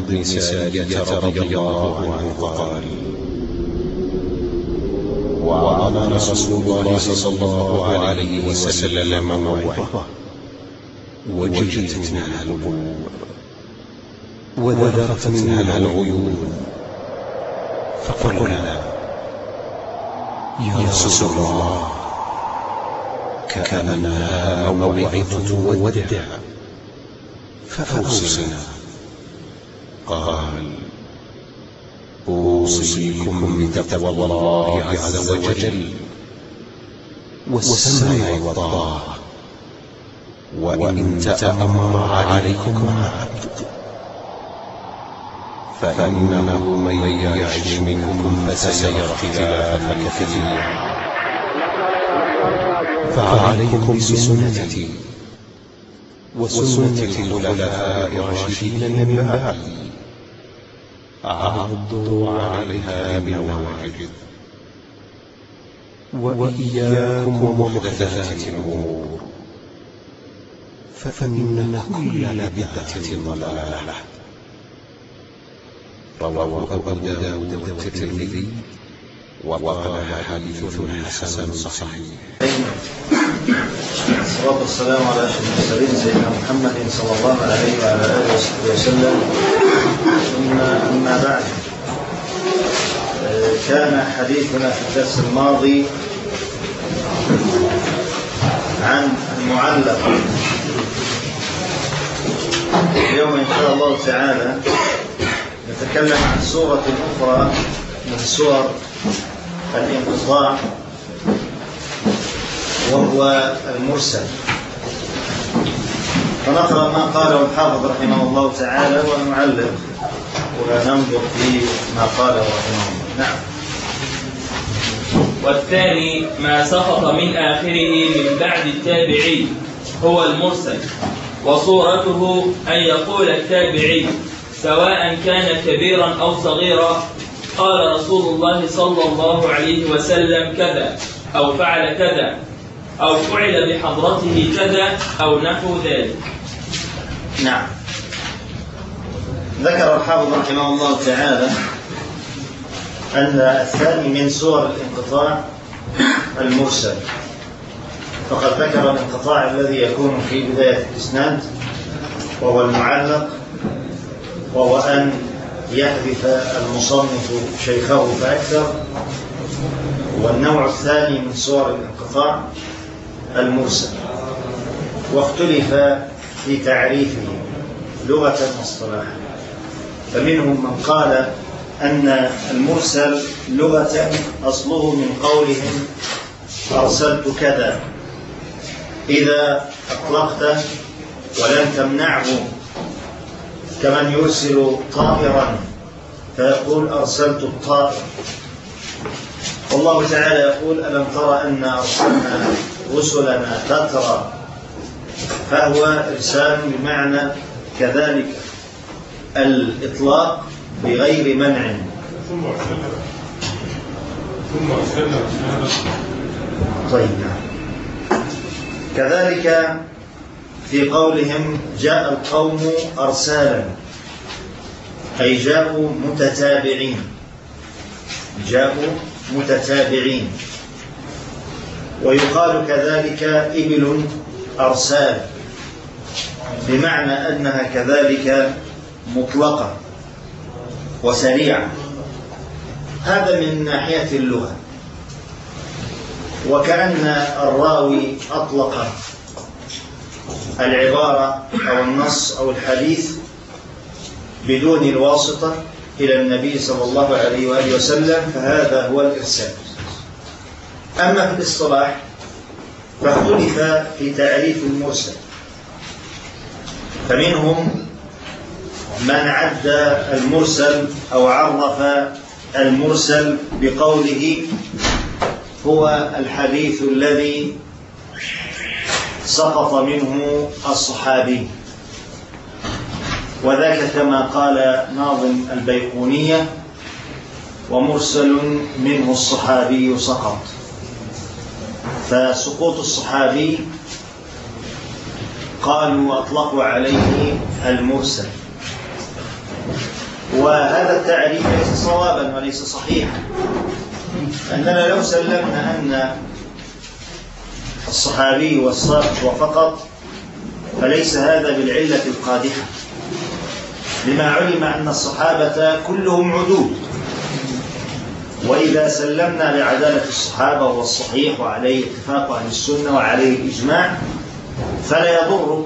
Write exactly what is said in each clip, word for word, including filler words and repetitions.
بن سارية رضي الله عنه قال: وعظنا رسول الله صلى الله عليه وسلم موعظة وجلت منها القلوب وذرفت منها العيون، فقلنا: يا رسول الله، كأنها موعظة ودع، فأوصنا. قال: أوصيكم بتقوى الله عز وجل والسمع والطاعة، وإن تأمر عليكم عبد، فإنه من يعش منكم فسيرى اختلافا كثيرا، فعليكم بسنتي وسنة الخلفاء الراشدين من بعدي، عضوا عليها بالنواجذ، وإياكم ومحدثات الأمور، فإن كل بدعة ضلالة. رواه أبو داود والترمذي وقال حديث حسن صحيح. الصلاة والسلام على أشرف المرسلين سيدنا محمد صلى الله عليه وعلى آله وصحبه وسلم. ثم أما بعد، كان حديثنا في الدرس الماضي عن المعلق. اليوم إن شاء الله تعالى نتكلم عن سورة أخرى من سور الانقطاع، وهو المرسل. فنقرأ ما قاله الحافظ رحمه الله تعالى ونعلق وننظر في ما قاله رحمه الله. نعم. والثاني ما سقط من آخره من بعد التابعي هو المرسل، وصورته أن يقول التابعي سواء كان كبيرا أو صغيرا: قال رسول الله صلى الله عليه وسلم كذا، أو فعل كذا، أو فعل بحضرته كذا، أو نحو ذلك. نعم. ذكر الحافظ رحمه الله تعالى أن الثاني من سور الانقطاع المرسل، فقد ذكر الانقطاع الذي يكون في بداية الإسناد وهو المعلق، وهو أن يحذف المصنف شيخه فأكثر. والنوع الثاني من سور الانقطاع المرسل، واختلف في تعريفه لغة واصطلاحا. فمنهم من قال أن المرسل لغة أصله من قولهم أرسلت كذا، إذا أطلقته ولم تمنعه، كمن يرسل طائرا فيقول أرسلت الطائر. والله تعالى يقول: ألم تر أن أرسلنا رسلنا تترى، فهو إرسال بمعنى كذلك الإطلاق بغير منع. ثم أرسلنا ثم أرسلنا طيب. كذلك في قولهم جاء القوم أرسالا، أي جاءوا متتابعين، جاءوا متتابعين. ويقال كذلك إبل أرسال، بمعنى أنها كذلك مطلقة وسريعة. هذا من ناحية اللغة. وكأن الراوي أطلق العبارة أو النص أو الحديث بدون الواسطة إلى النبي صلى الله عليه وآله وسلم، فهذا هو الإرسال. أما في الاصطلاح فاختلف في تعريف المرسل، فمنهم من عد المرسل أو عرف المرسل بقوله هو الحديث الذي سقط منه الصحابي، وذاك كما قال ناظم البيقونية: ومرسل منه الصحابي سقط. فسقوط الصحابي قالوا أطلقوا عليه المرسل. وهذا التعريف ليس صوابا وليس صحيحا، أننا لو سلمنا أن الصحابي والساقط وفقط فليس هذا بالعلة القادحة، لما علم أن الصحابة كلهم عدول، وإذا سلمنا لعدالة الصحابة هو الصحيح وعليه اتفاق أهل السنة وعليه الإجماع، فلا يضر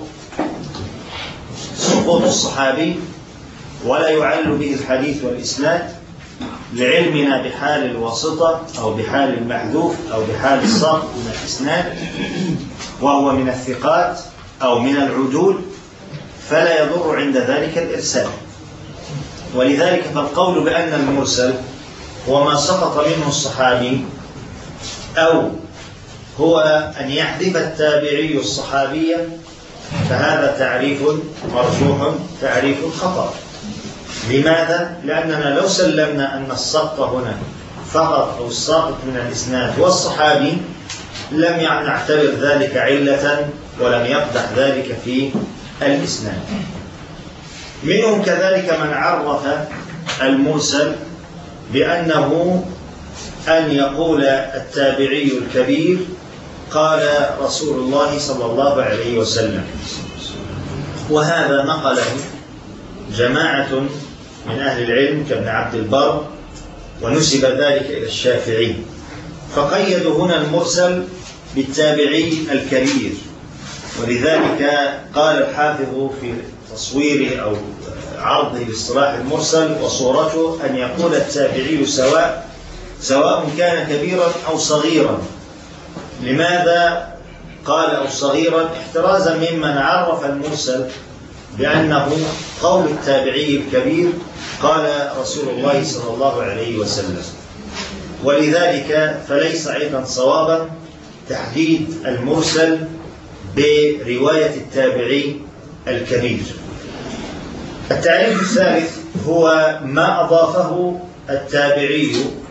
سقوط الصحابي ولا يعل به الحديث والإسناد لعلمنا بحال الواسطة أو بحال المحذوف أو بحال الساقط من الإسناد وهو من الثقات أو من العدول، فلا يضر عند ذلك الإرسال. ولذلك فالقول بأن المرسل هو ما سقط منه الصحابي أو هو أن يحذف التابعي الصحابية، فهذا تعريف مرجوح، تعريف خطأ. لماذا؟ لأننا لو سلمنا أن السقط هنا فقط أو الساقط من الإسناد والصحابي لم نعتبر ذلك علة ولم يقدح ذلك في الإسناد. منهم كذلك من عرف المرسل بأنه أن يقول التابعي الكبير قال رسول الله صلى الله عليه وسلم، وهذا نقله جماعة من أهل العلم كابن عبد البر، ونسب ذلك إلى الشافعي، فقيدوا هنا المرسل بالتابعي الكبير. ولذلك قال الحافظ في تصويره أو عرضه لاصطلاح المرسل وصورته أن يقول التابعي سواء سواء كان كبيرا أو صغيرا. لماذا قال أو صغيرا؟ احترازا ممن عرف المرسل بأنه قول التابعي الكبير قال رسول الله صلى الله عليه وسلم. ولذلك فليس أيضا صوابا تحديد المرسل برواية التابعي الكبير. التعريف الثالث هو ما أضافه التابعي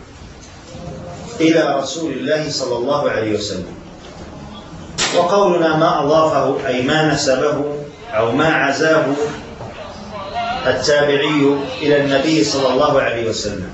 إلى رسول الله صلى الله عليه وسلم. وقولنا ما أضافه أي ما نسبه أو ما عزاه التابعي إلى النبي صلى الله عليه وسلم.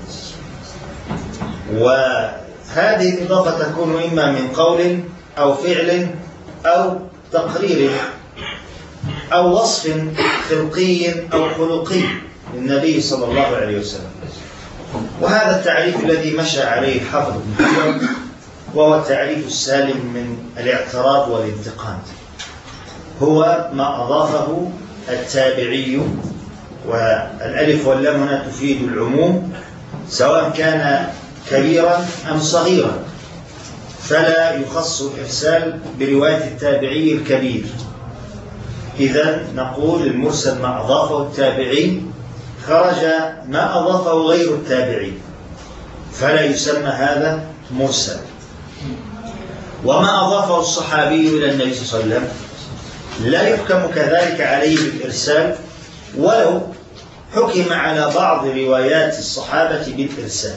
وهذه الإضافة تكون إما من قول أو فعل أو تقرير أو وصف خلقي أو خلقي للنبي صلى الله عليه وسلم. وهذا التعريف الذي مشى عليه الحافظ ابن حجر، وهو التعريف السالم من الاعتراض والانتقاد، هو ما أضافه التابعي، والألف واللام هنا تفيد العموم، سواء كان كبيرا أم صغيرا، فلا يخص الإرسال برواية التابعي الكبير. إذن نقول المرسل ما أضافه التابعي خرج ما أضافه غير التابعي، فلا يسمى هذا مرسل. وما أضافه الصحابي إلى النبي صلى الله عليه وسلم لا يحكم كذلك عليه بالإرسال، ولو حكم على بعض روايات الصحابة بالإرسال،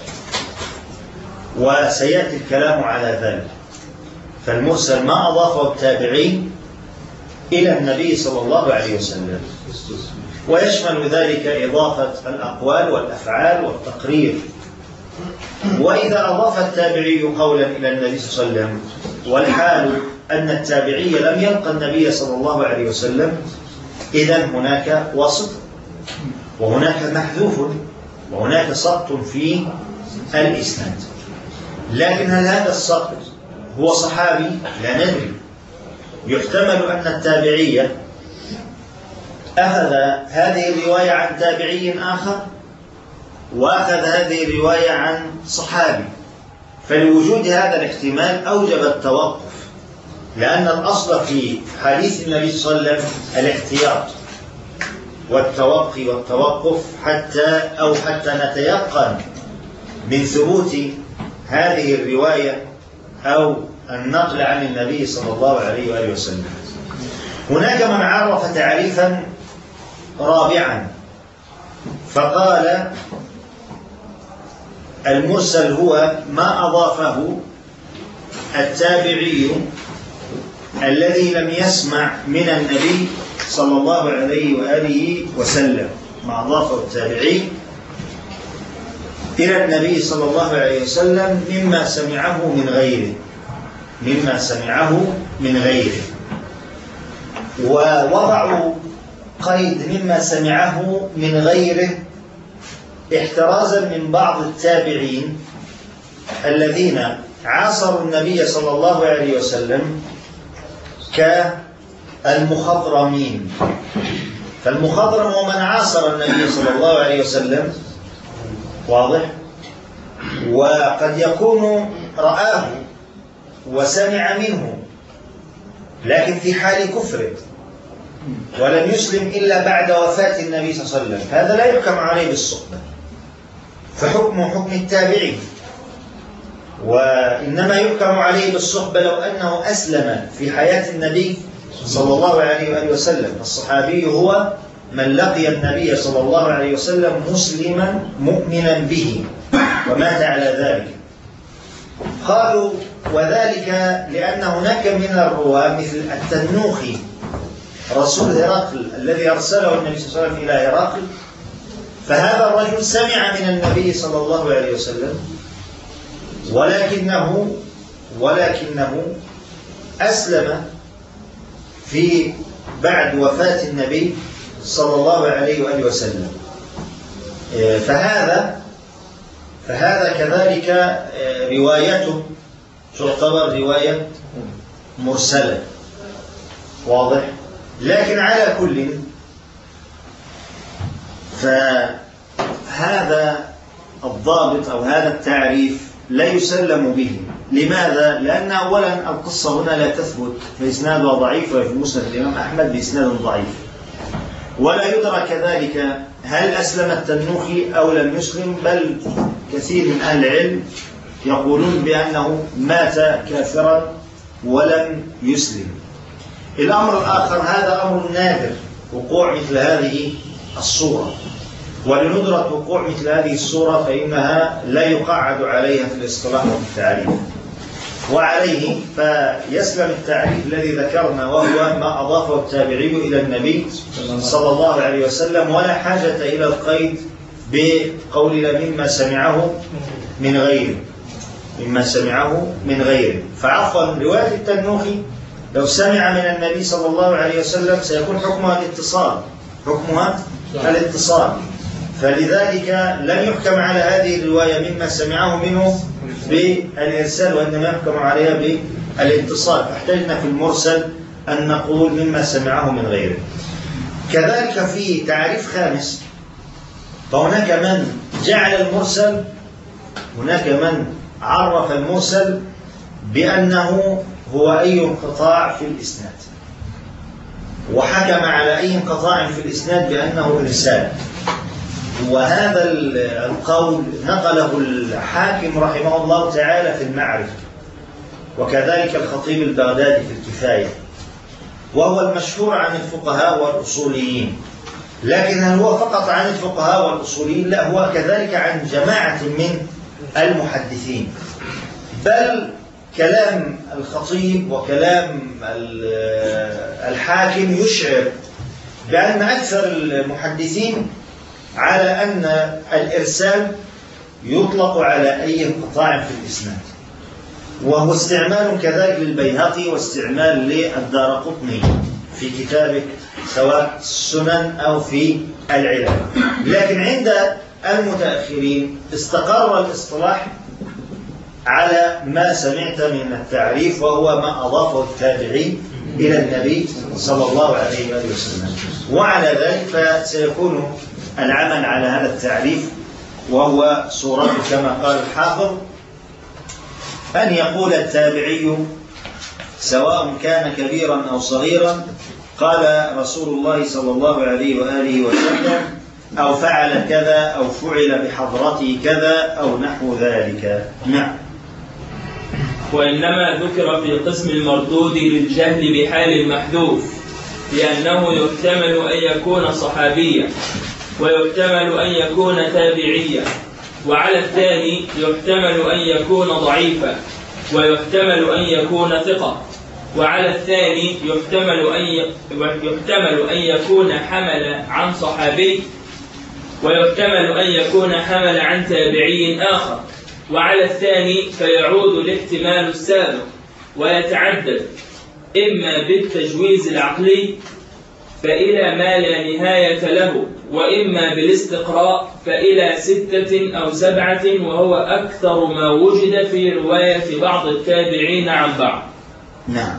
وسيأتي الكلام على ذلك. فالمرسل ما أضافه التابعي إلى النبي صلى الله عليه وسلم، ويشمل ذلك إضافة الأقوال والأفعال والتقرير. وإذا أضاف التابعي قولا إلى النبي صلى الله عليه وسلم والحال أن التابعي لم يلقى النبي صلى الله عليه وسلم، إذن هناك واسط وهناك محذوف وهناك سقط في الإسناد. لكن هل هذا السقط هو صحابي؟ لا ندري. يحتمل أن التابعي أخذ هذه الرواية عن تابعي آخر وأخذ هذه الرواية عن صحابي، فلوجود هذا الاحتمال أوجب التوقف، لأن الأصل في حديث النبي صلى الله عليه وسلم الاحتياط والتوقي والتوقف حتى أو حتى نتيقن من ثبوت هذه الرواية أو النقل عن النبي صلى الله عليه وآله وسلم. هناك من عرف تعريفا رابعا فقال المرسل هو ما أضافه التابعي الذي لم يسمع من النبي صلى الله عليه وآله وسلم. ما أضافه التابعي إلى النبي صلى الله عليه وسلم مما سمعه من غيره مما سمعه من غيره ووضعوا قيد مما سمعه من غيره احترازا من بعض التابعين الذين عاصروا النبي صلى الله عليه وسلم كالمخضرمين. فالمخضرم هو من عاصر النبي صلى الله عليه وسلم، واضح، وقد يكون رآه وسمع منه لكن في حال كفره ولم يسلم إلا بعد وفاة النبي صلى الله عليه وسلم، هذا لا يحكم عليه بالصحبة، فحكمه حكم التابعين، وإنما يحكم عليه بالصحبة لو أنه أسلم في حياة النبي صلى الله عليه وآله وسلم. الصحابي هو من لقي النبي صلى الله عليه وسلم مسلما مؤمنا به ومات على ذلك. قالوا وذلك لأن هناك من الرواة مثل التنوخي رسول هرقل الذي أرسله النبي صلى الله عليه وسلم إلى هرقل، فهذا الرجل سمع من النبي صلى الله عليه وسلم ولكنه ولكنه أسلم في بعد وفاة النبي صلى الله عليه وآله وسلم، فهذا فهذا كذلك روايته تعتبر رواية مرسلة، واضح. لكن على كل فهذا الضابط أو هذا التعريف لا يسلم به. لماذا؟ لأن أولا القصة هنا لا تثبت، فإسنادها ضعيف، وفي مسند الإمام أحمد بإسناد ضعيف، ولا يدرى كذلك هل أسلم التنوخي أو لم يسلم، بل كثير من أهل العلم يقولون بأنه مات كافرا ولم يسلم. الأمر الآخر، هذا أمر نادر وقوع مثل هذه الصورة، ولندرة وقوع مثل هذه الصورة فإنها لا يقعد عليها في الاصطلاح والتعريف، وعليه فيسلم التعريف الذي ذكرنا وهو ما أضافه التابعي إلى النبي صلى الله عليه وسلم، ولا حاجة إلى القيد بقولنا مما سمعه من غيره مما سمعه من غيره. فعفوا رواية التنوخي لو سمع من النبي صلى الله عليه وسلم سيكون حكمها الاتصال حكمها الاتصال فلذلك لم يحكم على هذه الرواية مما سمعه منه بالإرسال، وإنما يحكم عليها بالاتصال، فاحتجنا في المرسل أن نقول مما سمعه من غيره. كذلك في تعريف خامس، فهناك من جعل المرسل هناك من عرف المرسل بأنه هو أي انقطاع في الإسناد، وحكم على أي انقطاع في الإسناد بأنه إرسال، وهذا القول نقله الحاكم رحمه الله تعالى في المعرفة، وكذلك الخطيب البغدادي في الكفاية، وهو المشهور عن الفقهاء والأصوليين. لكن هل هو فقط عن الفقهاء والأصوليين؟ لا، هو كذلك عن جماعة من المحدثين، بل كلام الخطيب وكلام الحاكم يشعر بأن أكثر المحدثين على أن الإرسال يطلق على أي انقطاع في الإسناد، وهو استعمال كذلك للبيهقي واستعمال للدارقطني في كتابه سواء السنن أو في العلل. لكن عند المتأخرين استقر الاصطلاح على ما سمعت من التعريف، وهو ما أضافه التابعي إلى النبي صلى الله عليه وآله وسلم، وعلى ذلك فسيكون العمل على هذا التعريف، وهو صورته كما قال الحافظ أن يقول التابعي سواء كان كبيرا أو صغيرا قال رسول الله صلى الله عليه وآله وسلم أو فعل كذا أو فعل بحضرته كذا أو نحو ذلك. نعم. وإنما ذكر في قسم المردود للجهل بحال المحذوف، لأنه يحتمل أن يكون صحابيا ويحتمل أن يكون تابعيا، وعلى الثاني يحتمل أن يكون ضعيفا ويحتمل أن يكون ثقة، وعلى الثاني يحتمل أن يحتمل أن يكون حمل عن صحابي ويحتمل أن يكون حمل عن تابعي آخر. وعلى الثاني فيعود الاحتمال السابق ويتعدد إما بالتجويز العقلي فإلى ما لا نهاية له، وإما بالاستقراء فإلى ستة أو سبعة، وهو أكثر ما وجد في رواية بعض التابعين عن بعض. نعم.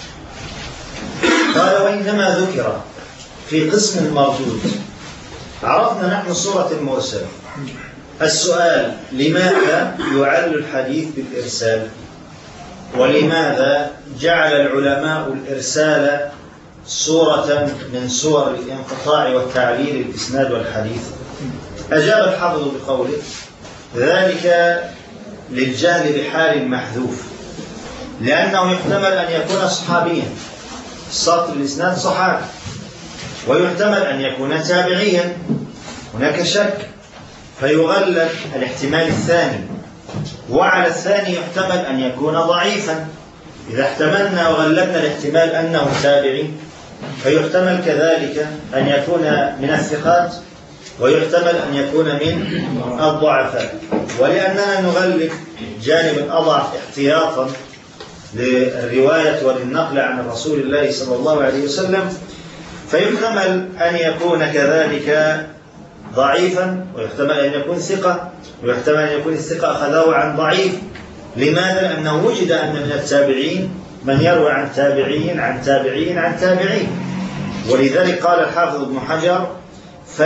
قال وإنما ذكر في قسم المردود. عرفنا نحن صورة المرسل. السؤال: لماذا يعل الحديث بالإرسال؟ ولماذا جعل العلماء الإرسال صورة من صور الانقطاع والتعليل الإسناد والحديث؟ أجاب الحافظ بقوله: ذلك للجهل بحال محذوف، لأنه يحتمل أن يكون صحابيا، سطر الإسناد صحابي، ويحتمل أن يكون تابعيا، هناك شك، فيغلب الاحتمال الثاني. وعلى الثاني يحتمل أن يكون ضعيفا، إذا احتملنا وغلبنا الاحتمال أنه تابعي فيحتمل كذلك أن يكون من الثقات، ويحتمل أن يكون من الضعفاء. ولأننا نغلب جانب الأضعف احتياطا للرواية وللنقل عن رسول الله صلى الله عليه وسلم، فيحتمل أن يكون كذلك ضعيفا، ويحتمل أن يكون ثقة، ويحتمل أن يكون الثقة أخذه عن ضعيف. لماذا؟ لأنه وجد أن من التابعين من يروي عن تابعين عن تابعين عن تابعين. ولذلك قال الحافظ ابن حجر: ف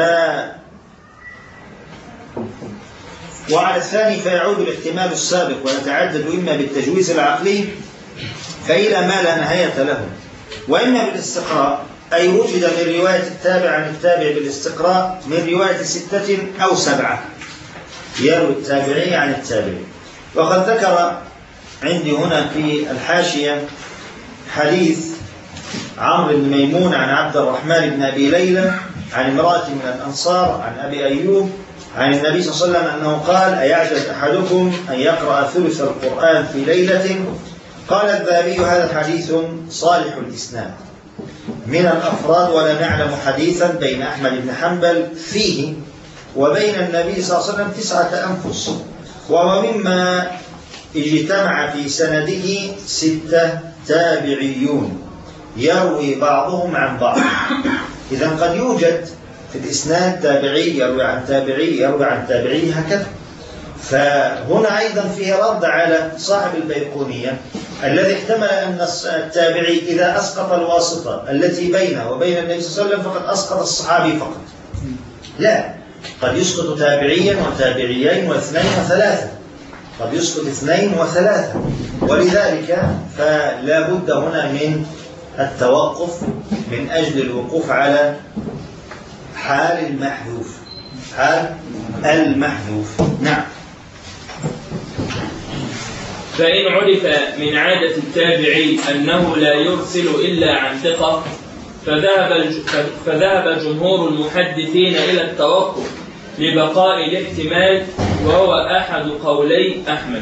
وعلى الثاني فيعود الاحتمال السابق ويتعدد إما بالتجويز العقلي فإلى ما لا نهاية له، وإما بالاستقراء، أي وجد من رواية التابع عن التابع بالاستقراء من رواية ستة أو سبعة، يروي التابعي عن التابعي. وقد ذكر عندي هنا في الحاشية حديث عمرو بن ميمون عن عبد الرحمن بن أبي ليلى عن امرأة من الأنصار عن أبي أيوب عن النبي صلى الله عليه وسلم أنه قال: أيعجز أحدكم أن يقرأ ثلث القرآن في ليلة؟ قال الذهبي: هذا حديث صالح الإسناد من الأفراد، ولا نعلم حديثا بين أحمد بن حنبل فيه وبين النبي صلى الله عليه وسلم تسعة أنفس، وهو مما اجتمع في سنده ستة تابعيون يروي بعضهم عن بعض. إذن قد يوجد في الإسناد تابعي يروي عن تابعي يروي عن تابعي هكذا. فهنا أيضا فيه رد على صاحب البيقونية الذي احتمل أن التابعي إذا أسقط الواسطة التي بينه وبين النبي صلى الله عليه وسلم فقد أسقط الصحابي فقط. لا، قد يسقط تابعيا وتابعيين واثنين وثلاثة، قد يسقط اثنين وثلاثة. ولذلك فلا بد هنا من التوقف من أجل الوقوف على حال المحذوف، حال المحذوف. نعم. فإن عرف من عادة التابعي أنه لا يرسل إلا عن ثقة فذهب فذهب جمهور المحدثين إلى التوقف لبقاء الاحتمال، وهو أحد قولي أحمد.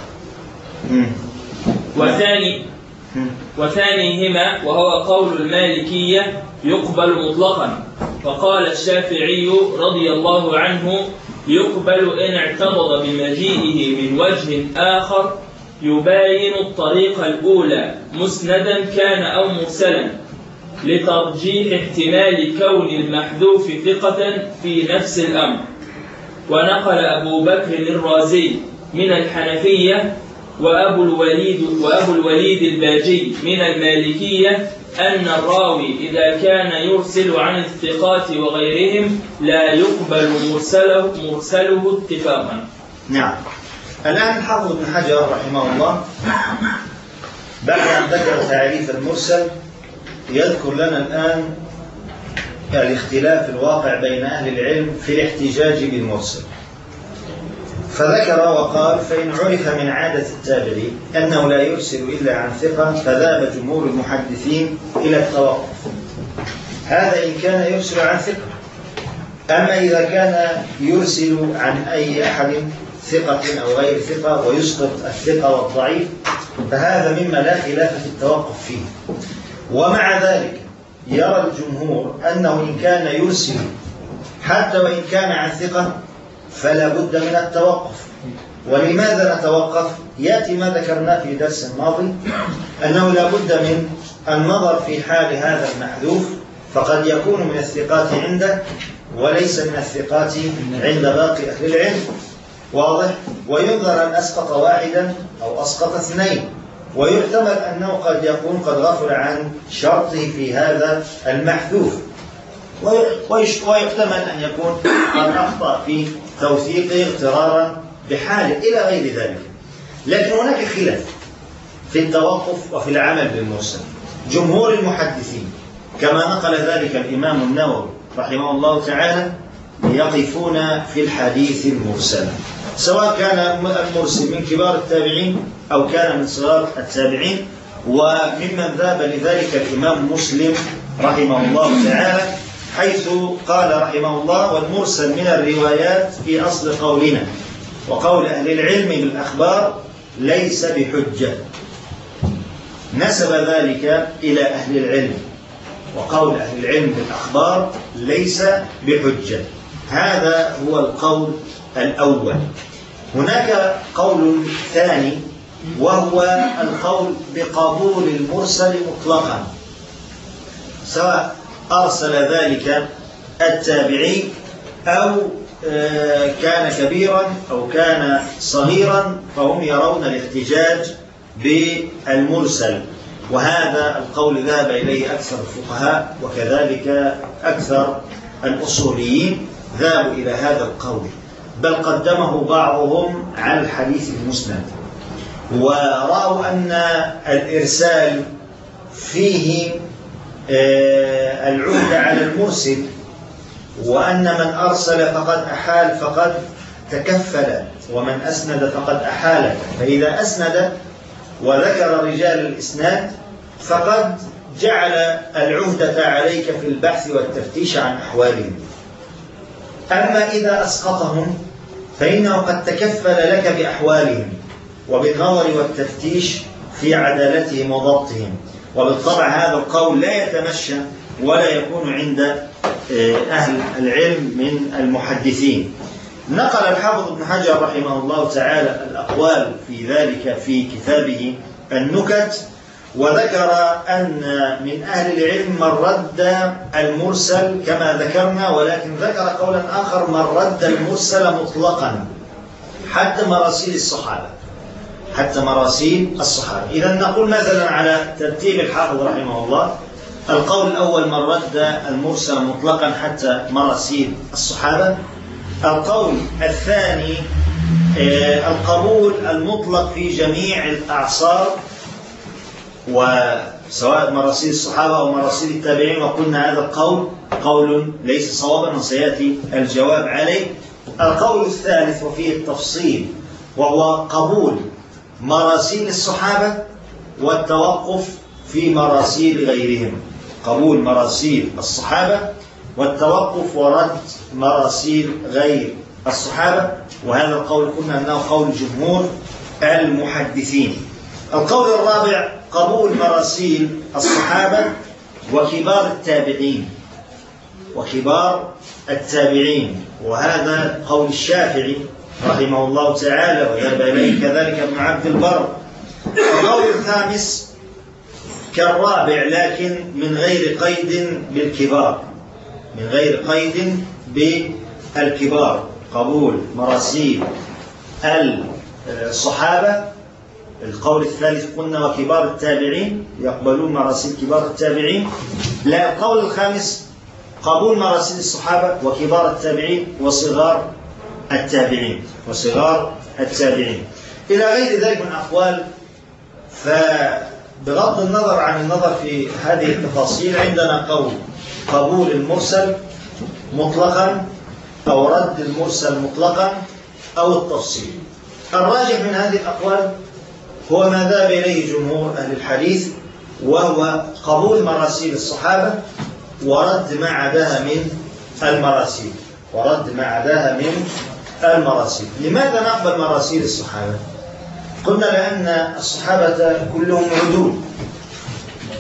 وثاني وثانيهما وهو قول المالكية يقبل مطلقا، فقال الشافعي رضي الله عنه: يقبل إن اعترض بمجيئه من وجه آخر يباين الطريقة الأولى مسندا كان أو مرسلا، لترجيح احتمال كون المحذوف ثقة في نفس الأمر. ونقل أبو بكر الرازي من الحنفية وأبو الوليد, وأبو الوليد الباجي من المالكية أن الراوي إذا كان يرسل عن الثقات وغيرهم لا يقبل مرسله, مرسله اتفاقا. نعم. الآن الحافظ ابن حجر رحمه الله بعد أن ذكر تعريف المرسل يذكر لنا الآن الاختلاف الواقع بين أهل العلم في الاحتجاج بالمرسل. فذكر وقال: فإن عرف من عادة التابعي أنه لا يرسل إلا عن ثقة فذهب جمهور المحدثين إلى التوقف. هذا إن كان يرسل عن ثقة. أما إذا كان يرسل عن أي أحد ثقة أو غير ثقة ويسقط الثقة والضعيف فهذا مما لا خلاف في التوقف فيه. ومع ذلك يرى الجمهور أنه إن كان يرسل حتى وإن كان عن ثقة فلا بد من التوقف. ولماذا نتوقف؟ يأتي ما ذكرناه في درس الماضي أنه لا بد من النظر في حال هذا المحذوف، فقد يكون من الثقات عنده وليس من الثقات عند باقي أهل العلم، واضح؟ وينظر أن أسقط واحدا أو أسقط اثنين، ويحتمل أنه قد يكون قد غفل عن شرطه في هذا المحذوف، ويحتمل أن يكون قد أخطأ في توثيقه اغترارا بحاله إلى غير ذلك. لكن هناك خلاف في التوقف وفي العمل بالمرسل. جمهور المحدثين كما نقل ذلك الإمام النووي رحمه الله تعالى يقفون في الحديث المرسل، سواء كان المرسل من كبار التابعين أو كان من صغار التابعين. وممن ذهب لذلك الإمام مسلم رحمه الله تعالى، حيث قال رحمه الله: والمرسل من الروايات في أصل قولنا وقول أهل العلم بالأخبار ليس بحجة. نسب ذلك إلى أهل العلم، وقول أهل العلم بالأخبار ليس بحجة. هذا هو القول الأول. هناك قول ثاني، وهو القول بقبول المرسل مطلقا، سواء أرسل ذلك التابعي أو كان كبيرا أو كان صغيرا، فهم يرون الاحتجاج بالمرسل. وهذا القول ذهب إليه أكثر الفقهاء، وكذلك أكثر الأصوليين ذهبوا إلى هذا القول، بل قدمه بعضهم على الحديث المسند، ورأوا أن الإرسال فيه العهد على المرسل، وأن من أرسل فقد أحال فقد تكفل، ومن أسند فقد أحال. فإذا أسند وذكر رجال الإسناد فقد جعل العهدة عليك في البحث والتفتيش عن أحوالهم. أما إذا أسقطهم فإنه قد تكفل لك بأحوالهم وبالنظر والتفتيش في عدالتهم وضبطهم. وبالطبع هذا القول لا يتمشى ولا يكون عند أهل العلم من المحدثين. نقل الحافظ ابن حجر رحمه الله تعالى الأقوال في ذلك في كتابه النكت، وذكر أن من أهل العلم من رد المرسل كما ذكرنا، ولكن ذكر قولا آخر من رد المرسل مطلقا حتى مراسيل الصحابة حتى مراسيل الصحابة. إذا نقول مثلا على ترتيب الحافظ رحمه الله: القول الأول من رد المرسل مطلقا حتى مراسيل الصحابة. القول الثاني القبول المطلق في جميع الأعصار، وسواء مراسيل الصحابة أو مراسيل التابعين، وقلنا هذا القول قول ليس صوابا وسيأتي الجواب عليه. القول الثالث وفيه التفصيل، وهو قبول مراسيل الصحابة والتوقف في مراسيل غيرهم، قبول مراسيل الصحابة والتوقف ورد مراسيل غير الصحابة. وهذا القول قلنا أنه قول جمهور المحدثين. القول الرابع قبول مراسيل الصحابة وكبار التابعين وكبار التابعين، وهذا قول الشافعي رحمه الله تعالى، وذهب إليه كذلك ابن عبد البر. القول الخامس كالرابع لكن من غير قيد بالكبار، من غير قيد بالكبار، قبول مراسيل الصحابة. القول الثالث قلنا وكبار التابعين، يقبلون مراسيل كبار التابعين. لا، القول الخامس قبول مراسيل الصحابة وكبار التابعين وصغار التابعين وصغار التابعين إلى غير ذلك من أقوال. فبغض النظر عن النظر في هذه التفاصيل، عندنا قول قبول المرسل مطلقا أو رد المرسل مطلقا أو التفصيل. الراجح من هذه الأقوال هو ما ذهب إليه جمهور أهل الحديث، وهو قبول مراسيل الصحابة ورد ما عداها من المراسيل ورد ما عداها من المراسيل. لماذا نقبل مراسيل الصحابة؟ قلنا لأن الصحابة كلهم عدول،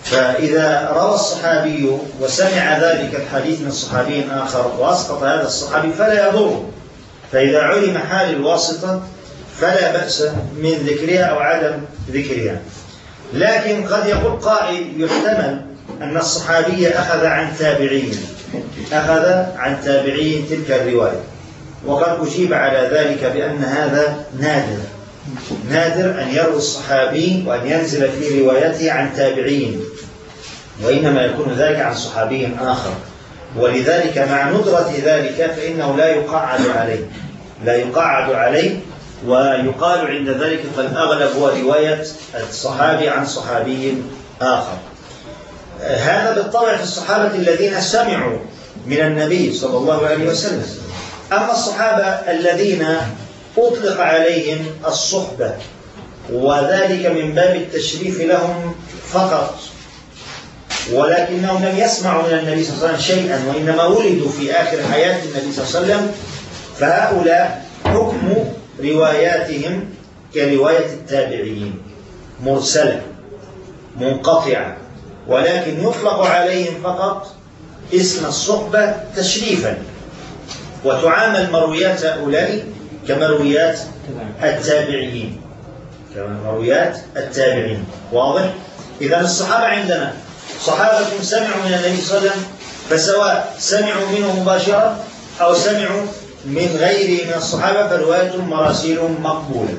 فإذا روى الصحابي وسمع ذلك الحديث من صحابي آخر وأسقط هذا الصحابي فلا يضر، فإذا علم حال الواسطة فلا بأس من ذكرها أو عدم ذكرها. لكن قد يقول قائل يحتمل أن الصحابي أخذ عن تابعين أخذ عن تابعين تلك الرواية، وقد أجيب على ذلك بأن هذا نادر نادر أن يروي الصحابي وأن ينزل في روايته عن تابعين، وإنما يكون ذلك عن صحابي آخر. ولذلك مع ندرة ذلك فإنه لا يقعد عليه لا يقعد عليه ويقال عند ذلك فالأغلب هو رواية الصحابي عن صحابي آخر. هذا بالطبع في الصحابة الذين سمعوا من النبي صلى الله عليه وسلم. أما الصحابة الذين أطلق عليهم الصحبة وذلك من باب التشريف لهم فقط، ولكنهم لم يسمعوا من النبي صلى الله عليه وسلم شيئا وإنما ولدوا في آخر حياة النبي صلى الله عليه وسلم، فهؤلاء حكم رواياتهم كرواية التابعين مرسلة منقطعة، ولكن يطلق عليهم فقط اسم الصحبة تشريفا، وتعامل مرويات هؤلاء كمرويات التابعين كمرويات التابعين. واضح؟ إذا الصحابة عندنا صحابة سمعوا من النبي صلى الله عليه وسلم، فسواء سمعوا منه مباشرة أو سمعوا من غيره من الصحابة فروايتهم مراسيل مقبولة.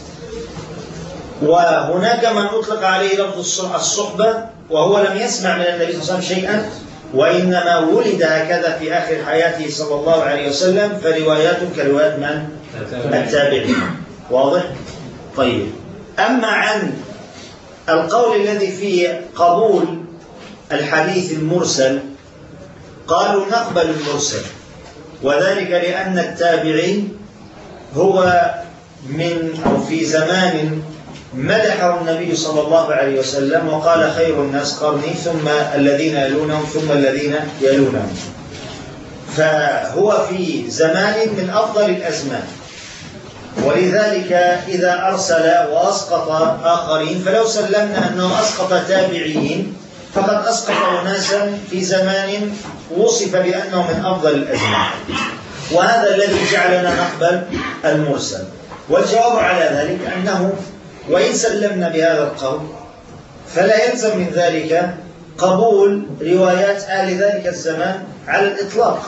وهناك من أطلق عليه لفظ الصحبة وهو لم يسمع من النبي صلى الله عليه وسلم شيئا وإنما ولد هكذا في آخر حياته صلى الله عليه وسلم، فرواياته كروايات من؟ التابعين. واضح؟ طيب، أما عن القول الذي فيه قبول الحديث المرسل قالوا نقبل المرسل، وذلك لأن التابعين هو من أو في زمان مدحه النبي صلى الله عليه وسلم وقال خير الناس قرني ثم الذين يلونهم ثم الذين يلونهم، فهو في زمان من أفضل الأزمان. ولذلك إذا أرسل وأسقط آخرين فلو سلمنا أنه أسقط تابعين فقد أسقط أناسا في زمان وصف بأنه من أفضل الأزمان، وهذا الذي جعلنا نقبل المرسل. والجواب على ذلك أنه وإن سلمنا بهذا القول فلا يلزم من ذلك قبول روايات أهل ذلك الزمان على الإطلاق.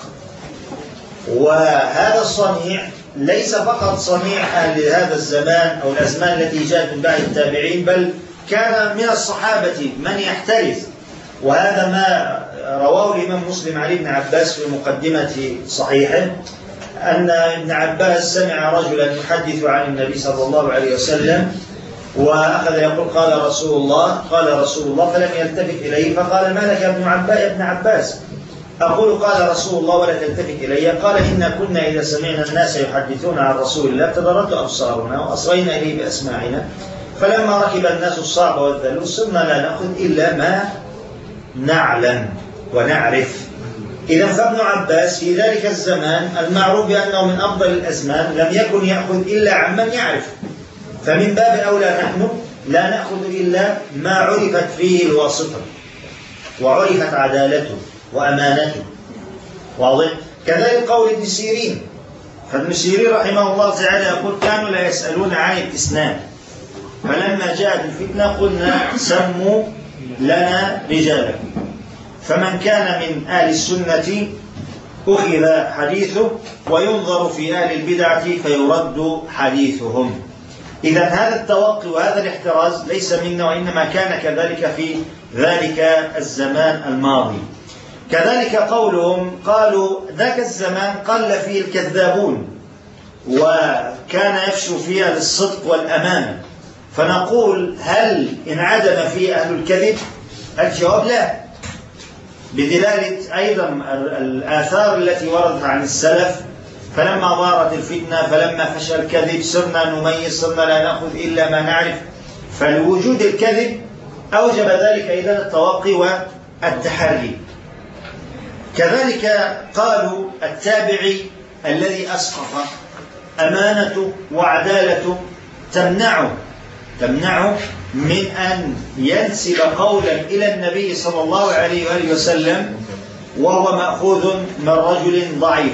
وهذا الصنيع ليس فقط صنيع أهل هذا الزمان أو الأزمان التي جاءت من بعد التابعين، بل كان من الصحابة من يحترز، وهذا ما رواه الإمام مسلم عن ابن عباس في مقدمة صحيحه أن ابن عباس سمع رجلا يحدث عن النبي صلى الله عليه وسلم وأخذ يقول قال رسول الله قال رسول الله فلم يلتفت إليه، فقال ما لك يا ابن عباس يا ابن عباس؟ أقول قال رسول الله ولا تلتفت إلي. قال إنا كنا إذا سمعنا الناس يحدثون عن رسول الله تضرت أبصارنا وأصغينا إليه بأسماعنا، فلما ركب الناس الصعب والذلول صرنا لا نأخذ إلا ما نعلم ونعرف. إذا فابن عباس في ذلك الزمان المعروف بأنه من أفضل الأزمان لم يكن يأخذ إلا عمن يعرف، فمن باب أولى نحن لا نأخذ إلا ما عرفت فيه الواسطة وعرفت عدالته وأمانته. واضح؟ كذلك قول ابن سيرين، فابن سيرين رحمه الله تعالى يقول كانوا لا يسألون عن الإسناد، فلما جاءت الفتنة قلنا سموا لنا رجالكم، فمن كان من أهل السنة أخذ حديثه وينظر في أهل البدعة فيرد حديثهم. إذا هذا التوقي وهذا الاحتراز ليس منا وإنما كان كذلك في ذلك الزمان الماضي. كذلك قولهم قالوا ذاك الزمان قل فيه الكذابون وكان يفشو فيها للصدق والأمانة، فنقول هل انعدم فيه أهل الكذب؟ الجواب لا، بدلالة أيضا الآثار التي وردت عن السلف، فلما ظهرت الفتنة فلما فشى الكذب صرنا نميز صرنا لا نأخذ إلا ما نعرف، فالوجود الكذب أوجب ذلك إذن التوقي والتحري. كذلك قالوا التابعي الذي أسقط أمانته وعدالته تمنعه تمنعه من أن ينسب قولا إلى النبي صلى الله عليه وآله وسلم وهو مأخوذ من رجل ضعيف،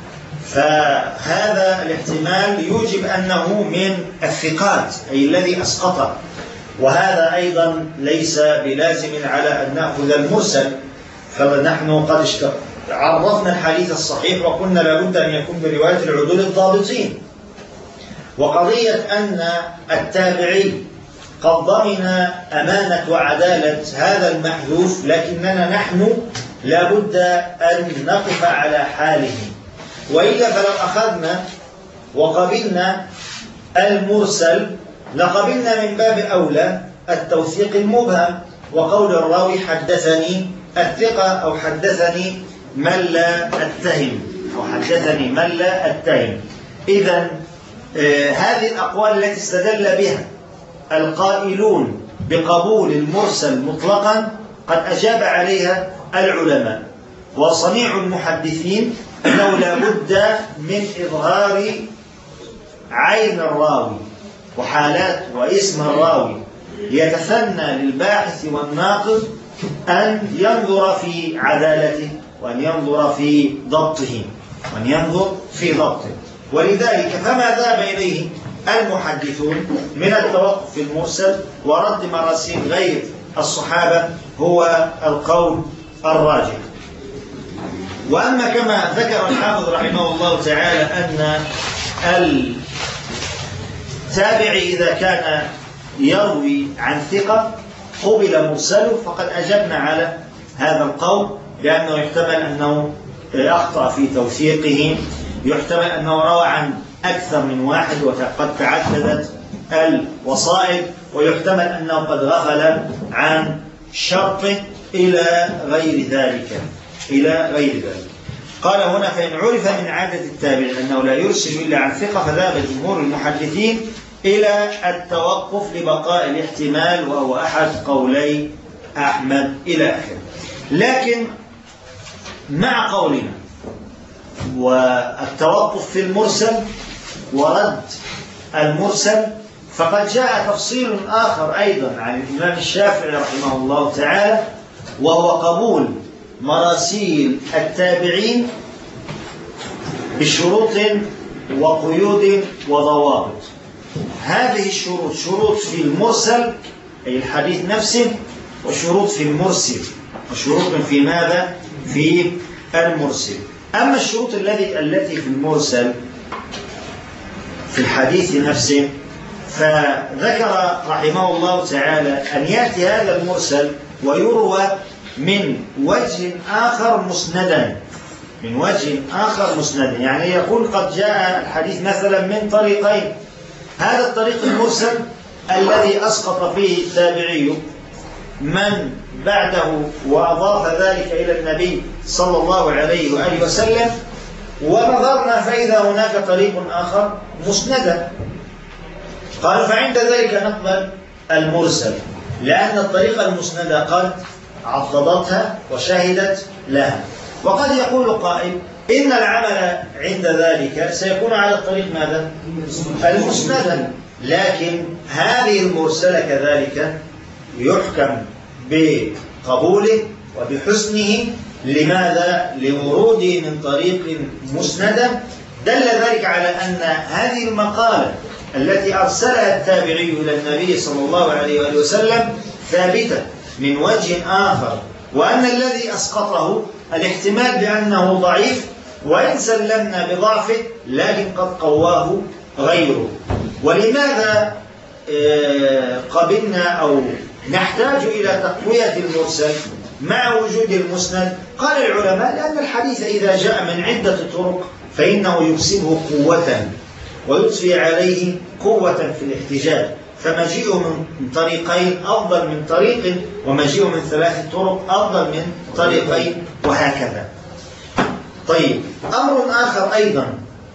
فهذا الاحتمال يوجب أنه من الثقات أي الذي أسقطه، وهذا أيضا ليس بلازم على أن نأخذ المرسل، فنحن قد عرفنا الحديث الصحيح وقلنا لابد أن يكون برواية العدول الضابطين. وقضية أن التابعي قد ضمن أمانة وعدالة هذا المحذوف، لكننا نحن لابد أن نقف على حاله، وإلا فلو أخذنا وقبلنا المرسل لقبلنا من باب أولى التوثيق المبهم، وقول الراوي حدثني الثقة أو حدثني من لا أتهم أو حدثني من لا أتهم. إذن آه هذه الأقوال التي استدل بها القائلون بقبول المرسل مطلقا قد أجاب عليها العلماء، وصنيع المحدثين أنه لا بد من إظهار عين الراوي وحالات واسم الراوي ليتثنى للباحث والناقد أن ينظر في عدالته وأن ينظر في ضبطه وأن ينظر في ضبطه. ولذلك فما ذهب إليه المحدثون من التوقف في المرسل ورد مراسيل غير الصحابة هو القول الراجح. وأما كما ذكر الحافظ رحمه الله تعالى أن التابعي إذا كان يروي عن ثقة قبل مرسله، فقد أجبنا على هذا القول بأنه يحتمل أنه أخطأ في توثيقه، يحتمل أنه روى عن أكثر من واحد وقد تعددت الوصائل، ويحتمل أنه قد غفل عن شرطه إلى غير ذلك إلى غير ذلك. قال هنا: فإن عرف من عادة التابع أنه لا يرسل إلا عن ثقة فذهب جمهور المحدثين إلى التوقف لبقاء الاحتمال، وهو أحد قولي أحمد إلى آخره. لكن مع قولنا والتوقف في المرسل ورد المرسل، فقد جاء تفصيل آخر أيضا عن الإمام الشافعي رحمه الله تعالى، وهو قبول مراسيل التابعين بشروط وقيود وضوابط. هذه الشروط شروط في المرسل أي الحديث نفسه، وشروط في المرسل، وشروط في ماذا؟ في المرسل. أما الشروط التي التي في المرسل في الحديث نفسه، فذكر رحمه الله تعالى أن يأتي هذا المرسل ويروى من وجه آخر مسندا، من وجه آخر مسندا، يعني يقول قد جاء الحديث مثلا من طريقين، هذا الطريق المرسل الذي أسقط فيه التابعي من بعده وأضاف ذلك إلى النبي صلى الله عليه وآله وسلم، ونظرنا فإذا هناك طريق آخر مسندا، قالوا فعند ذلك نقبل المرسل، لأن الطريقة المسندة قد عضدتها وشهدت لها. وقد يقول قائل إن العمل عند ذلك سيكون على الطريق ماذا؟ المسندة، لكن هذه المرسلة كذلك يحكم بقبوله وبحسنه. لماذا؟ لوروده من طريق مسندة. دل ذلك على أن هذه المقالة التي أرسلها التابعي إلى النبي صلى الله عليه وآله وسلم ثابتة من وجه آخر، وأن الذي أسقطه الاحتمال بأنه ضعيف، وإن سلمنا بضعفه لكن قد قواه غيره. ولماذا قبلنا أو نحتاج إلى تقوية المرسل مع وجود المسند؟ قال العلماء لأن الحديث إذا جاء من عدة طرق فإنه يكسبه قوة ويضفي عليه قوة في الاحتجاج، فمجيئه من طريقين أفضل من طريق، ومجيئه من ثلاث طرق أفضل من طريقين، وهكذا. طيب، أمر آخر أيضا،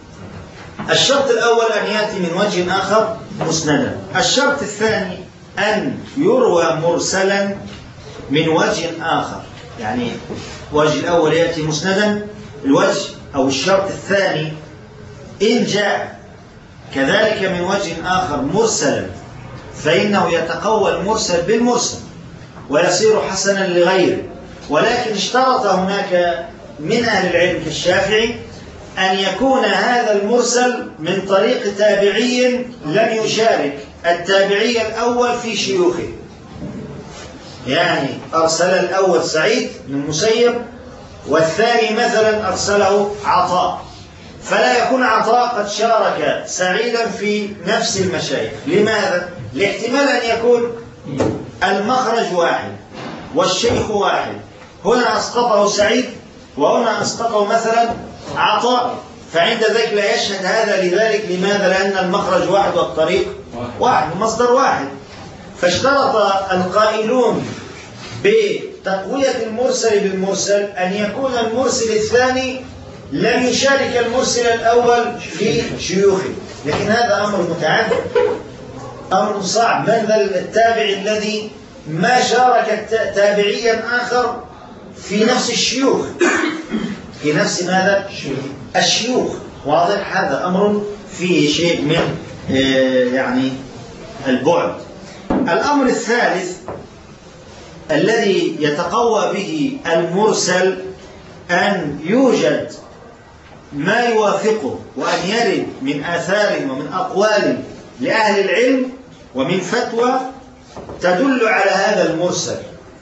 الشرط الأول أن يأتي من وجه آخر مسندا. الشرط الثاني أن يروى مرسلا من وجه آخر، يعني الوجه الأول يأتي مسندا، الوجه أو الشرط الثاني إن جاء كذلك من وجه آخر مرسلا فإنه يتقوى المرسل بالمرسل ويصير حسنا لغيره. ولكن اشترط هناك من أهل العلم كالشافعي أن يكون هذا المرسل من طريق تابعي لم يشارك التابعي الأول في شيوخه. يعني أرسل الأول سعيد بن المسيب والثاني مثلا أرسله عطاء، فلا يكون عطاء قد شارك سعيدا في نفس المشايخ. لماذا؟ لاحتمال أن يكون المخرج واحد والشيخ واحد، هنا أسقطه سعيد وهنا أسقطه مثلا عطاء، فعند ذلك لا يشهد هذا لذلك. لماذا؟ لأن المخرج واحد والطريق واحد ومصدر واحد. فاشترط القائلون بتقوية المرسل بالمرسل أن يكون المرسل الثاني لم يشارك المرسل الأول في شيوخه. لكن هذا أمر متعدد، أمر صعب. من ذا التابع الذي ما شارك تابعيا آخر في نفس الشيوخ، في نفس ماذا؟ الشيوخ. واضح؟ هذا أمر فيه شيء من يعني البعد. الأمر الثالث الذي يتقوى به المرسل أن يوجد ما يوافقه وأن يرد من آثار ومن أقوال لأهل العلم ومن فتوى تدل على هذا المرسل.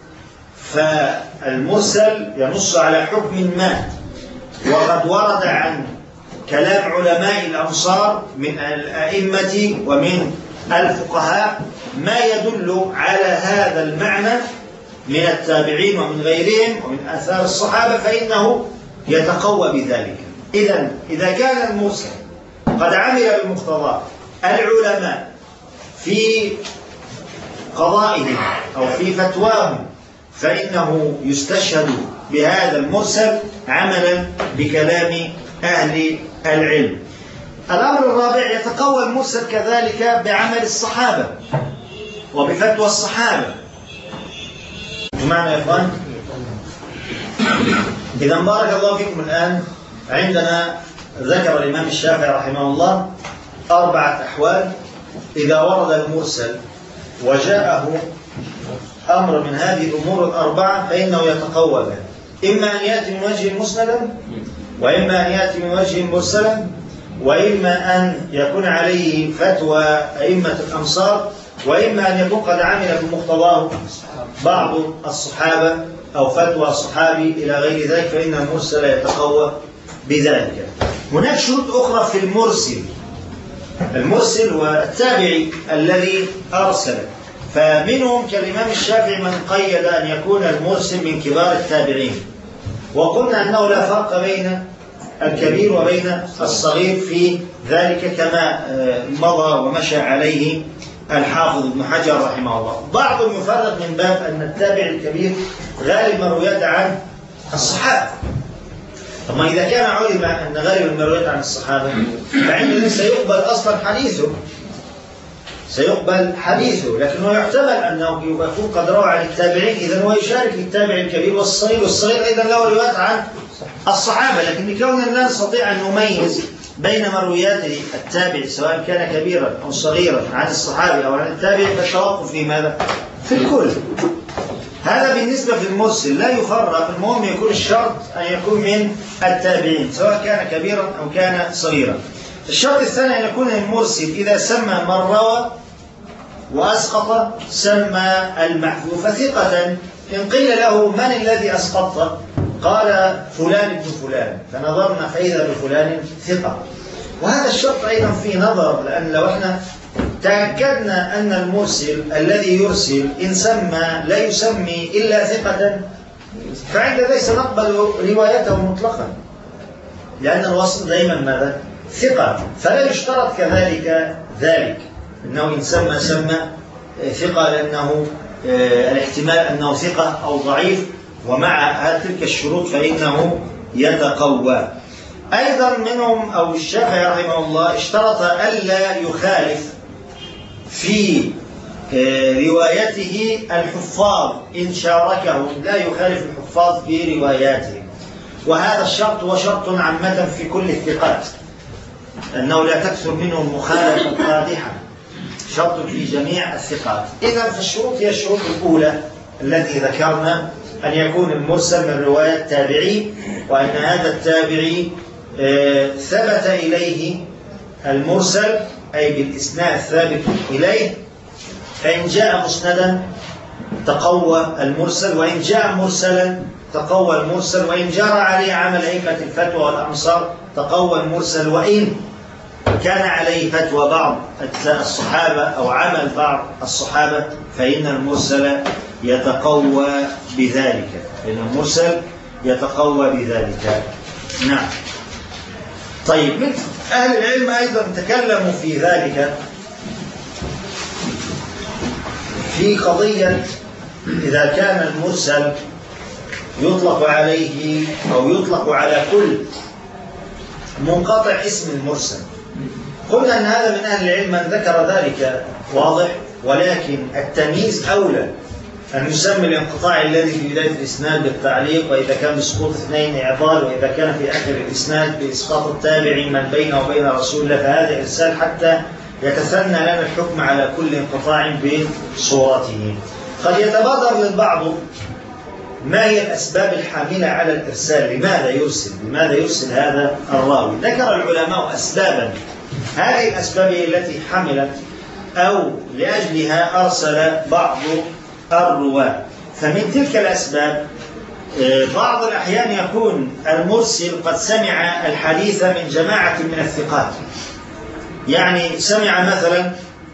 فالمرسل ينص على حكم ما، وقد ورد عن كلام علماء الأمصار من الأئمة ومن الفقهاء ما يدل على هذا المعنى من التابعين ومن غيرهم ومن آثار الصحابة، فإنه يتقوى بذلك. إذن إذا كان المرسل قد عمل بمقتضى العلماء في قضائهم أو في فتواهم، فإنه يستشهد بهذا المرسل عملا بكلام أهل العلم. الأمر الرابع يتقوى المرسل كذلك بعمل الصحابة وبفتوى الصحابة. بمعنى يا إخوان، إذا بارك الله فيكم، الآن عندنا ذكر الإمام الشافعي رحمه الله أربعة أحوال إذا ورد المرسل وجاءه أمر من هذه الأمور الأربعة فإنه يتقوى به. إما أن يأتي من وجه مسندا، وإما أن يأتي من وجه مرسلا، وإما أن يكون عليه فتوى أئمة الأمصار، وإما أن يكون قد عمل بمقتضاه بعض الصحابة أو فتوى الصحابي إلى غير ذلك، فإن المرسل يتقوى بذلك. هناك شروط أخرى في المرسل. المرسل والتابعي الذي أرسل، فمنهم كالإمام الشافعي من قيد أن يكون المرسل من كبار التابعين، وقلنا أنه لا فرق بين الكبير وبين الصغير في ذلك كما مضى ومشى عليه الحافظ ابن حجر رحمه الله. بعضهم يفرق من باب أن التابع الكبير غالب مرويات عن الصحابة. ثم إذا كان علم أن غالب المرويات عن الصحابة فعندنا سيقبل أصلا حديثه، سيقبل حديثه، لكنه يحتمل أنه يكون قد روى عن التابعين، إذن هو يشارك التابع الكبير والصغير، والصغير أيضا له روايات عن الصحابة. لكن لكوننا لا نستطيع أن نميز بين مروياته التابع سواء كان كبيرا أو صغيرا عن الصحابي أو عن التابع، فالتوقف في ماذا؟ في الكل. هذا بالنسبة في المرسل لا يفرق، المهم يكون الشرط أن يكون من التابعين سواء كان كبيرا أو كان صغيرا. الشرط الثاني أن يكون المرسل إذا سمى من روى وأسقط سمى المحذوف ثقة. إن قيل له من الذي أسقطه؟ قال فلان ابن فلان، فنظرنا فإذا بفلان ثقة. وهذا الشرط أيضا فيه نظر، لأن لو احنا تأكدنا أن المرسل الذي يرسل إن سمى لا يسمي إلا ثقة، فعند ذلك سنقبل روايته مطلقا، لأن الوصل دائما ماذا؟ ثقة. فلا يشترط كذلك ذلك أنه إن سمى سمى ثقة، لأنه الاحتمال أنه ثقة أو ضعيف، ومع تلك الشروط فإنه يتقوى. أيضا منهم أو الشافعي رحمه الله اشترط ألا يخالف في روايته الحفاظ، إن شاركه لا يخالف الحفاظ في رواياته. وهذا الشرط هو شرط عامة في كل الثقات، أنه لا تكثر منه المخالفة القادحة. شرط في جميع الثقات. إذا فالشروط هي الشروط الأولى التي ذكرنا، أن يكون المرسل من رواية التابعي، وأن هذا التابعي ثبت إليه المرسل أي بالإسناد الثابت إليه، فإن جاء مسندا تقوى المرسل، وإن جاء مرسلا تقوى المرسل، وإن جرى عليه عمل أئمة الفتوى والأمصار تقوى المرسل، وإن كان عليه فتوى بعض الصحابة أو عمل بعض الصحابة فإن المرسل يتقوى بذلك، فإن المرسل يتقوى بذلك. نعم. طيب، من أهل العلم أيضا تكلموا في ذلك، في قضية إذا كان المرسل يطلق عليه أو يطلق على كل منقطع اسم المرسل. قلنا أن هذا من أهل العلم من ذكر ذلك واضح، ولكن التمييز أولى أن يسمي الانقطاع الذي في بداية الإسناد بالتعليق، وإذا كان بسقوط اثنين إعضال، وإذا كان في آخر الإسناد بإسقاط التابع من بينه وبين رسول الله، فهذا إرسال حتى يتثنى لنا الحكم على كل انقطاع بصورته. قد يتبادر للبعض ما هي الأسباب الحاملة على الإرسال، لماذا يرسل لماذا يرسل هذا الراوي؟ ذكر العلماء أسبابا، هذه الأسباب التي حملت أو لأجلها أرسل بعض الرواة. فمن تلك الأسباب بعض الأحيان يكون المرسل قد سمع الحديث من جماعة من الثقات، يعني سمع مثلا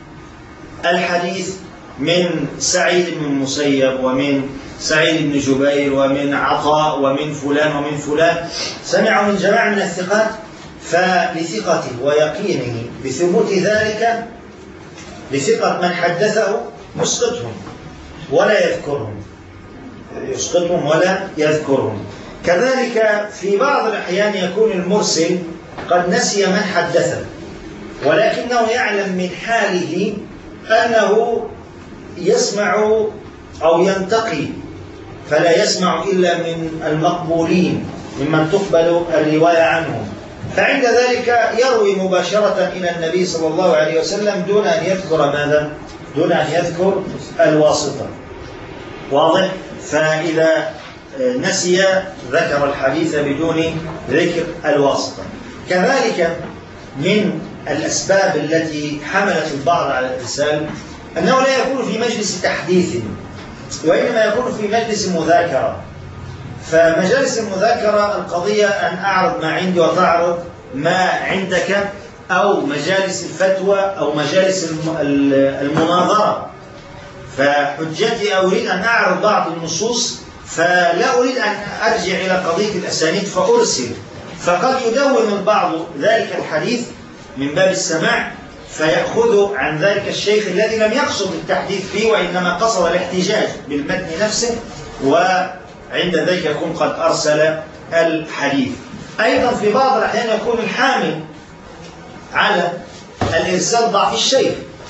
الحديث من سعيد بن المسيب ومن سعيد بن جبير ومن عطاء ومن فلان ومن فلان، سمعوا من جماعة من الثقات، فلثقته ويقينه بثبوت ذلك لثقة من حدثه يسقطهم ولا يذكرهم يسقطهم ولا يذكرهم. كذلك في بعض الأحيان يكون المرسل قد نسي من حدثه، ولكنه يعلم من حاله أنه يسمع أو ينتقي، فلا يسمع إلا من المقبولين ممن تقبل الرواية عنهم، فعند ذلك يروي مباشرة إلى النبي صلى الله عليه وسلم دون أن يذكر ماذا؟ دون أن يذكر الواسطة. واضح؟ فإذا نسي ذكر الحديث بدون ذكر الواسطة. كذلك من الأسباب التي حملت البعض على الإرسال أنه لا يكون في مجلس تحديث، وإنما يكون في مجلس مذاكرة. فمجالس المذاكرة القضية أن أعرض ما عندي وتعرض ما عندك، أو مجالس الفتوى أو مجالس المناظرة، فحجتي أريد أن أعرض بعض النصوص فلا أريد أن أرجع إلى قضية الأسانيد فأرسل، فقد يدون البعض ذلك الحديث من باب السماع فيأخذ عن ذلك الشيخ الذي لم يقصد التحديث فيه وإنما قصد الاحتجاج بالمتن نفسه، وعند ذلك يكون قد أرسل الحديث. أيضا في بعض الأحيان يكون الحامل على الإرسال ضعف الشيخ،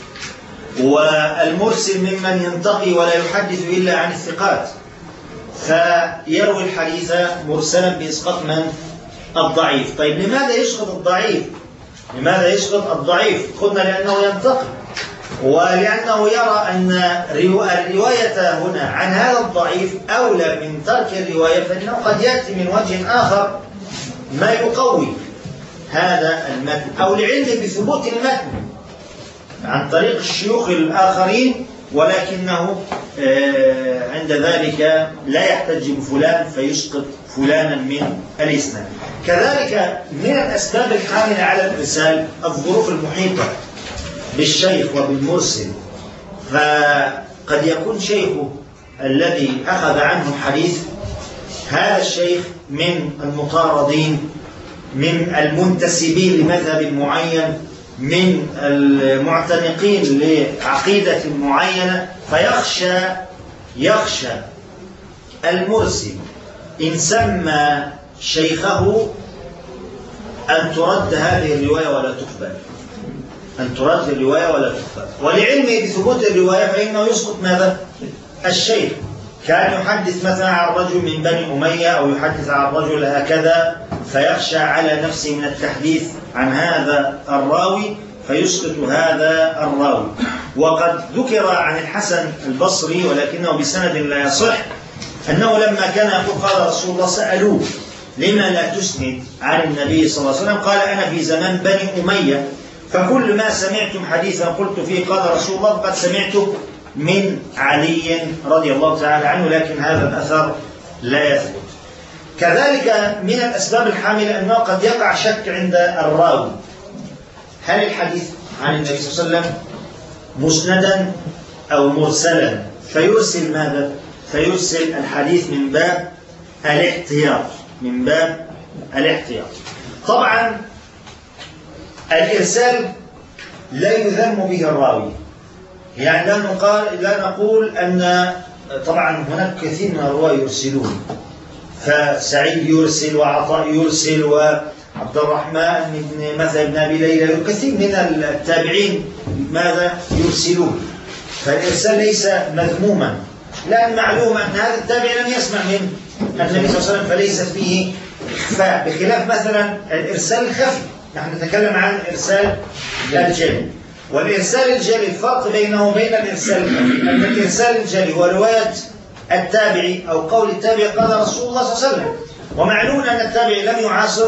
والمرسل ممن ينتقي ولا يحدث إلا عن الثقات، فيروي الحديث مرسلا بإسقاط من؟ الضعيف. طيب لماذا يسقط الضعيف؟ لماذا يسقط الضعيف؟ قلنا لأنه ينتقي، ولأنه يرى أن الرواية هنا عن هذا الضعيف أولى من ترك الرواية، فإنه قد يأتي من وجه آخر ما يقوي هذا المتن، أو لعلم بثبوت المتن عن طريق الشيوخ الآخرين، ولكنه عند ذلك لا يحتج بفلان فيسقط فلانا من الإسناد. كذلك من الأسباب الحاملة على الإرسال الظروف المحيطة بالشيخ وبالمرسل، فقد يكون شيخه الذي أخذ عنه الحديث هذا الشيخ من المطاردين، من المنتسبين لمذهب معين، من المعتنقين لعقيدة معينة، فيخشى يخشى المرسل إن سمى شيخه أن ترد هذه الرواية ولا تقبل، أن ترد الرواية ولا تقبل، ولعلمه بثبوت الرواية فإنه يسقط ماذا؟ الشيخ. كان يحدث مثلا عن رجل من بني أمية أو يحدث عن رجل هكذا، فيخشى على نفسه من التحديث عن هذا الراوي فيسقط هذا الراوي. وقد ذكر عن الحسن البصري ولكنه بسند لا يصح أنه لما كان يقول قال رسول الله سألوه لما لا تسند عن النبي صلى الله عليه وسلم قال أنا في زمان بني أمية فكل ما سمعتم حديثا قلت فيه قال رسول الله قد سمعته من علي رضي الله تعالى عنه، لكن هذا الأثر لا يثبت. كذلك من الأسباب الحاملة أنه قد يقع شك عند الراوي هل الحديث عن النبي صلى الله عليه وسلم مسندا أو مرسلا، فيرسل ماذا؟ فيرسل الحديث من باب الاحتياط، من باب الاحتياط. طبعا الإرسال لا يذم به الراوي، يعني لا نقال لا نقول أن طبعا هناك كثير من الرواة يرسلون، فسعيد يرسل وعطاء يرسل وعبد الرحمن بن مثلا بن أبي ليلى، كثير من التابعين ماذا يرسلون، فالإرسال ليس مذموما، لأن معلوم أن هذا التابع لم يسمع من النبي صلى الله عليه وسلم فليس فيه إخفاء، بخلاف مثلا الإرسال الخفي. نحن نتكلم عن الإرسال الجلي، والإرسال الجلي الفرق بينه وبين الإرسال الخفي أن الإرسال الجلي هو رواية التابعي أو قول التابعي قال رسول الله صلى الله عليه وسلم، ومعلوم أن التابعي لم يعاصر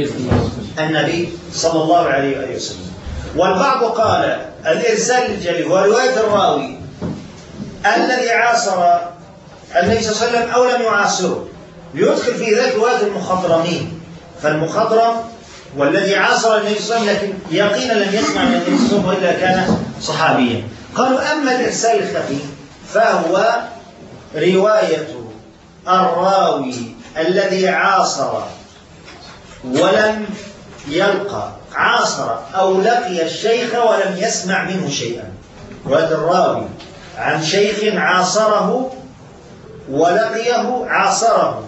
النبي صلى الله عليه وآله وسلم. والبعض قال الإرسال الجلي هو رواية الراوي الذي عاصر النبي صلى الله عليه وسلم أو لم يعاصره، يدخل في ذلك رواية المخضرمين، فالمخضرم والذي عاصر النبي صلى الله عليه وسلم لكن يقينا لم يسمع من النبي صلى الله عليه وسلم إلا كان صحابيا. قالوا أما الإرسال الخفي فهو رواية الراوي الذي عاصر ولم يلقى، عاصر أو لقي الشيخ ولم يسمع منه شيئا، رواية الراوي عن شيخ عاصره ولقيه، عاصره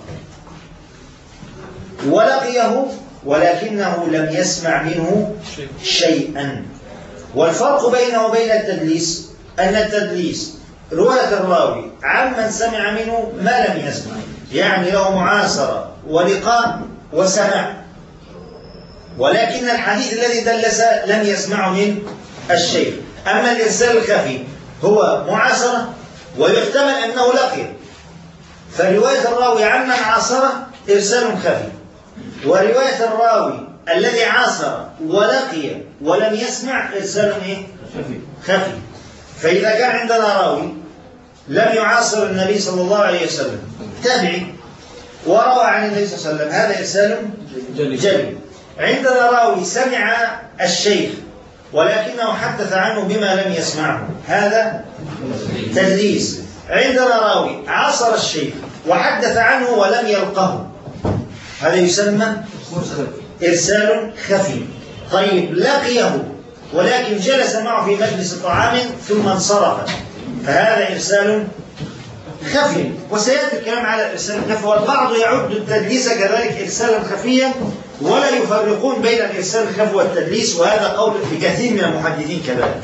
ولقيه ولكنه لم يسمع منه شيئا. والفرق بينه وبين التدليس أن التدليس رواية الراوي عمن سمع منه ما لم يسمع، يعني له معاصرة ولقاء وسمع، ولكن الحديث الذي دلس لم يسمعه من الشيخ. أما الإرسال الخفي هو معاصرة ويحتمل أنه لقي، فرواية الراوي عمن عاصره إرسال خفي، ورواية الراوي الذي عاصر ولقي ولم يسمع إرسال إيه؟ خفي. فإذا كان عندنا راوي لم يعاصر النبي صلى الله عليه وسلم تابعي وروى عن النبي صلى الله عليه وسلم هذا إرسال جلي. عندنا راوي سمع الشيخ ولكنه حدث عنه بما لم يسمعه، هذا تدليس. عندنا راوي عاصر الشيخ وحدث عنه ولم يلقه، هذا يسمى إرسال خفي. طيب لقيه ولكن جلس معه في مجلس طعام ثم انصرف، فهذا إرسال خفي، وسيأتي الكلام على الإرسال الخفي. والبعض يعد التدليس كذلك إرسالا خفيا ولا يفرقون بين الإرسال الخفي والتدليس، وهذا قول لكثير من المحدثين كذلك،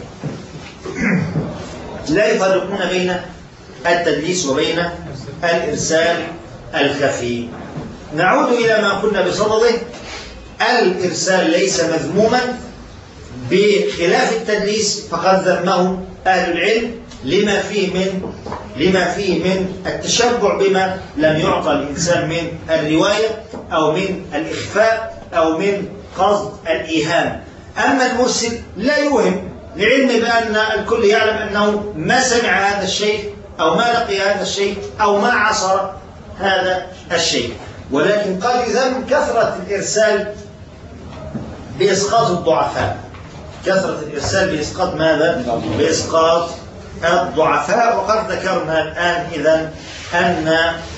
لا يفرقون بين التدليس وبين الإرسال الخفي. نعود إلى ما قلنا بصدده، الإرسال ليس مذموما بخلاف التدليس، فقد ذمه أهل العلم لما فيه من لما فيه من التشبع بما لم يعطى الإنسان من الرواية أو من الإخفاء أو من قصد الإيهام. أما المرسل لا يوهم، لعلم بأن الكل يعلم أنه ما سمع هذا الشيء أو ما لقي هذا الشيء أو ما عصر هذا الشيء، ولكن قد يذم كثرة الإرسال بإسقاط الضعفاء، كثرة الإرسال بإسقاط ماذا؟ بإسقاط الضعفاء. وقد ذكرنا الآن إذن أن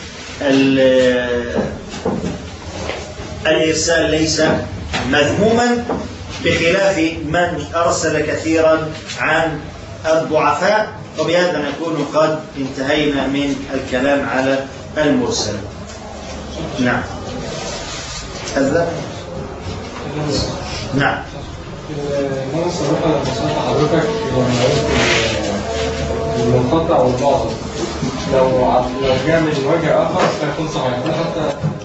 الإرسال ليس مذموما بخلاف من أرسل كثيرا عن الضعفاء. وبهذا نكون قد انتهينا من الكلام على المرسل. نعم هذا نعم المرة السابقة لما سألت حضرتك لما قلت المنقطع والباطل لو لو جاء من وجه آخر سيكون صحيح، حتى